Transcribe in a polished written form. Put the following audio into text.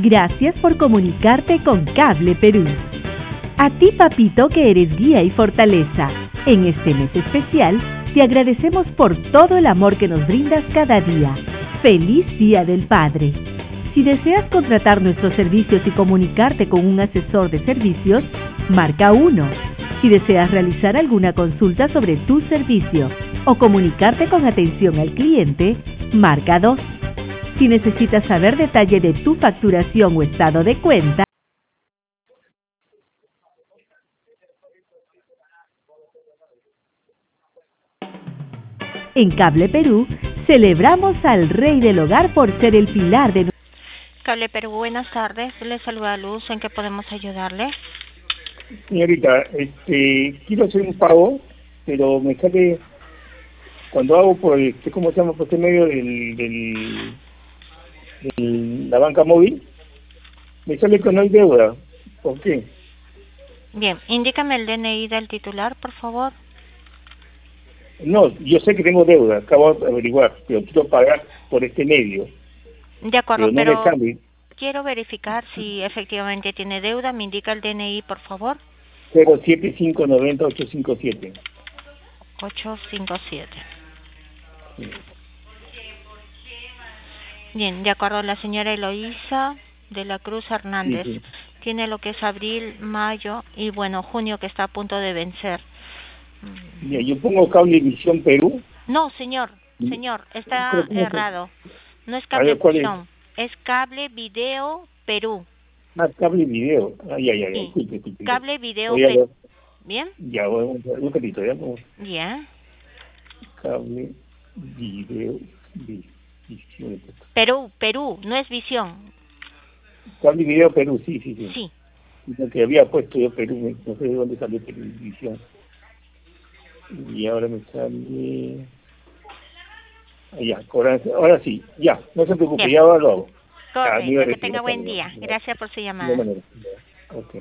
Gracias por comunicarte con Cable Perú. A ti, papito, que eres guía y fortaleza. En este mes especial, te agradecemos por todo el amor que nos brindas cada día. ¡Feliz Día del Padre! Si deseas contratar nuestros servicios y comunicarte con un asesor de servicios, marca 1. Si deseas realizar alguna consulta sobre tu servicio o comunicarte con atención al cliente, marca 2. Si necesitas saber detalle de tu facturación o estado de cuenta, en Cable Perú, celebramos al Rey del Hogar por ser el pilar de... Cable Perú, buenas tardes. Le saluda Luz. ¿En qué podemos ayudarle? Señorita, quiero hacer un pago, pero me sale, cuando hago por ¿cómo se llama? Por este medio la banca móvil, me sale que no hay deuda. ¿Por qué? Bien, indícame el DNI del titular, por favor. No, yo sé que tengo deuda, acabo de averiguar, pero quiero pagar por este medio. De acuerdo, Pero no pero me sale. quiero verificar si efectivamente tiene deuda. ¿Me indica el DNI, por favor? 07590-857. 857. Sí. Bien, de acuerdo, la señora Eloísa de la Cruz Hernández. Sí. Tiene lo que es abril, mayo y bueno, junio, que está a punto de vencer. Mira, yo pongo Cablevisión Perú. No, señor, está ¿Cómo errado. No es A ver, ¿cuál es? Cablevisión, es Cable Video Perú. Ah, cable video. Ay, Sí, disculpe. Cable Video Voy a Perú. ver. ¿Bien? Ya, un ratito, ya. Bien. Cable, video, visión. Perú, no es visión. Cable, video, Perú, sí. Sí. Lo que había puesto yo Perú, no sé de dónde salió televisión. Y ahora me sale... Ya, ahora sí, ya, no se preocupe, Bien. ya lo hago. Correcto, que tenga buen día. Gracias por su llamada. De manera. Ok.